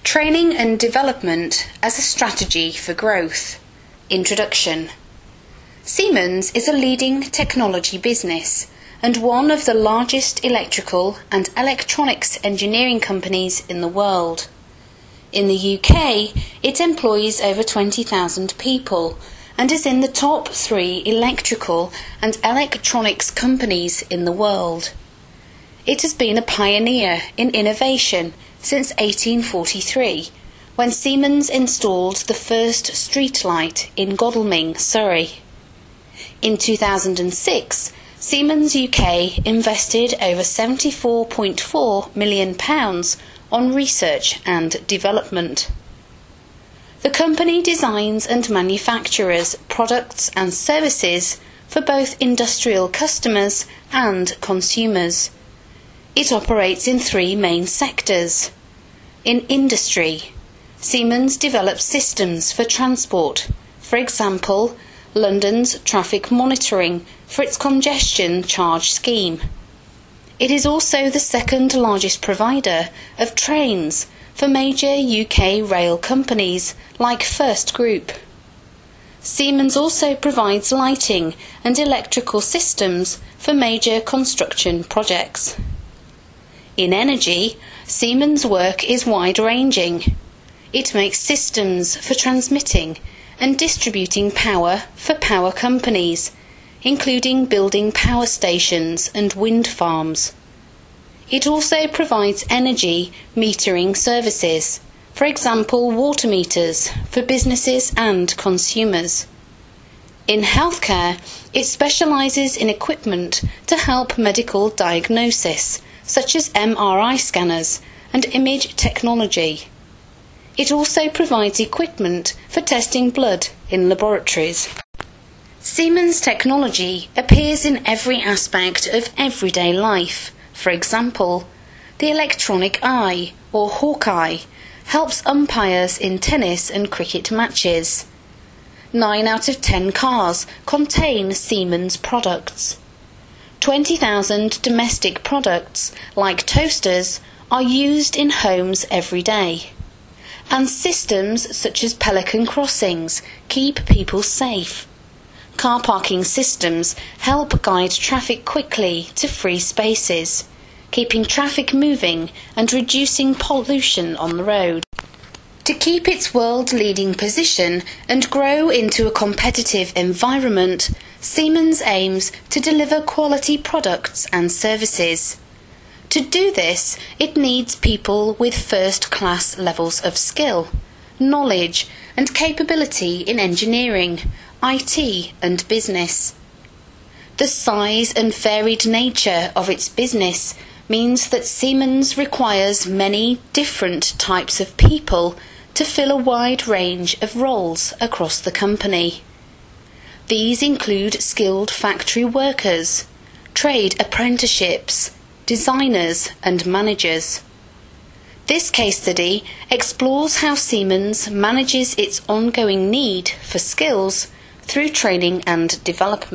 Training and development as a strategy for growth. Introduction. Siemens is a leading technology business and one of the largest electrical and electronics engineering companies in the world. In the UK, it employs over 20,000 people and is in the top 3 electrical and electronics companies in the world. It has been a pioneer in innovation since 1843, when Siemens installed the first street light in Godalming, Surrey. In 2006, Siemens UK invested over £74.4 million on research and development. The company designs and manufactures products and services for both industrial customers and consumers. It operates in 3 main sectors. In industry, Siemens develops systems for transport, for example, London's traffic monitoring for its congestion charge scheme. It is also the second largest provider of trains for major UK rail companies like First Group. Siemens also provides lighting and electrical systems for major construction projects. In energy, Siemens' work is wide-ranging. It makes systems for transmitting and distributing power for power companies, including building power stations and wind farms. It also provides energy metering services, for example water meters, for businesses and consumers. In healthcare, it specialises in equipment to help medical diagnosis, such as MRI scanners and image technology. It also provides equipment for testing blood in laboratories. Siemens technology appears in every aspect of everyday life. For example, the electronic eye, or Hawkeye, helps umpires in tennis and cricket matches. 9 out of 10 cars contain Siemens products. 20,000 domestic products, like toasters, are used in homes every day. And systems such as Pelican crossings keep people safe. Car parking systems help guide traffic quickly to free spaces, keeping traffic moving and reducing pollution on the road. To keep its world-leading position and grow into a competitive environment, Siemens aims to deliver quality products and services. To do this, it needs people with first-class levels of skill, knowledge and capability in engineering, IT and business. The size and varied nature of its business means that Siemens requires many different types of people to fill a wide range of roles across the company. These include skilled factory workers, trade apprenticeships, designers and managers. This case study explores how Siemens manages its ongoing need for skills through training and development.